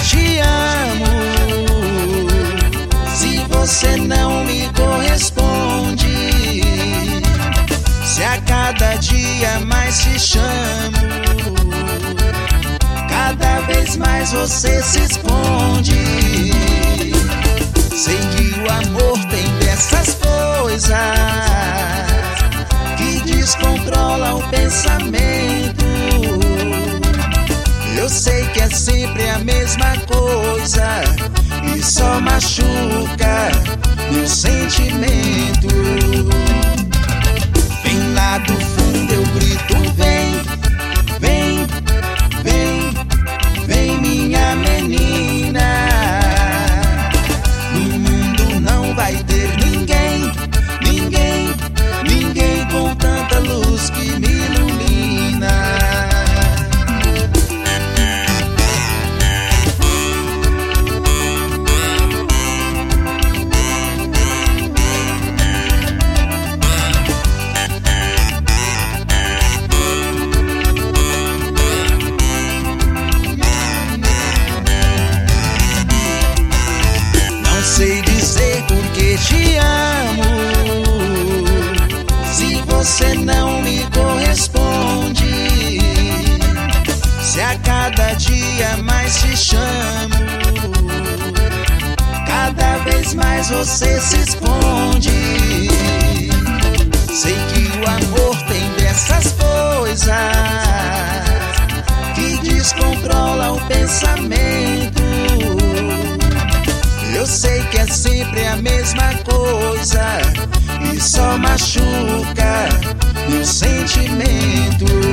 te amo. Se você não me corresponde, se a cada dia mais te chamo, cada vez mais você se esconde. Sei que o amor tem dessas coisas que descontrolam o pensamento. Eu sei que é sempre a mesma coisa e só machuca meu sentimento. Vem lá do fundo eu grito, vem, vem, vem, vem minha menina. No mundo não vai ter ninguém, ninguém, ninguém com tanta luz que me ilumina. Sei dizer porque te amo. Se você não me corresponde, se a cada dia mais te chamo, cada vez mais você se esconde. Sei que o amor tem dessas coisas que descontrola o pensamento. Eu sei que é sempre a mesma coisa e só machuca meu sentimento.